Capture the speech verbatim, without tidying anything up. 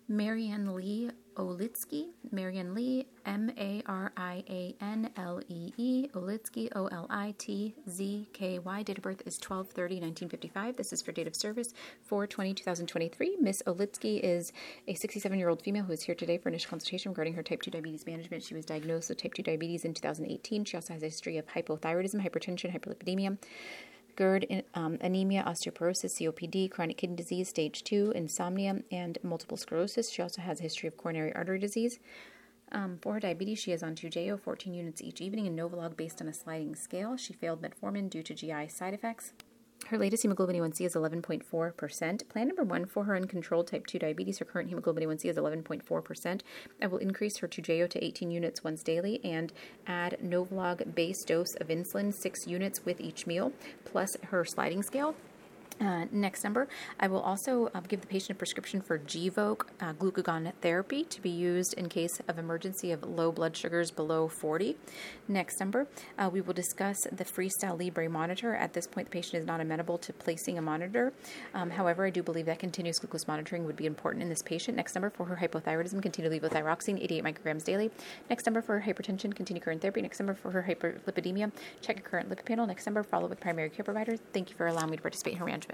Marianne Lee Olitsky, Marianne Lee, M A R I A N L E E, Olitsky, O L I T Z K Y. Date of birth is twelve thirty nineteen fifty-five. This is for date of service four twenty twenty twenty-three. Miss Olitsky is a sixty-seven-year-old female who is here today for initial consultation regarding her type two diabetes management. She was diagnosed with type two diabetes in two thousand eighteen. She also has a history of hypothyroidism, hypertension, hyperlipidemia, GERD, um, anemia, osteoporosis, C O P D, chronic kidney disease, stage two, insomnia, and multiple sclerosis. She also has a history of coronary artery disease. Um, for her diabetes, she is on Toujeo, fourteen units each evening, and Novolog based on a sliding scale. She failed metformin due to G I side effects. Her latest hemoglobin A one C is eleven point four percent. Plan number one for her uncontrolled type two diabetes, her current hemoglobin A one C is eleven point four percent. I will increase her Toujeo to eighteen units once daily and add Novolog base dose of insulin, six units with each meal, plus her sliding scale. Uh, next number, I will also uh, give the patient a prescription for Gvoke uh, glucagon therapy to be used in case of emergency of low blood sugars below forty. Next number, uh, we will discuss the Freestyle Libre monitor. At this point, the patient is not amenable to placing a monitor. Um, however, I do believe that continuous glucose monitoring would be important in this patient. Next number, for her hypothyroidism, continue levothyroxine, eighty-eight micrograms daily. Next number, for her hypertension, continue current therapy. Next number, for her hyperlipidemia, check your current lipid panel. Next number, follow with primary care provider. Thank you for allowing me to participate in her management.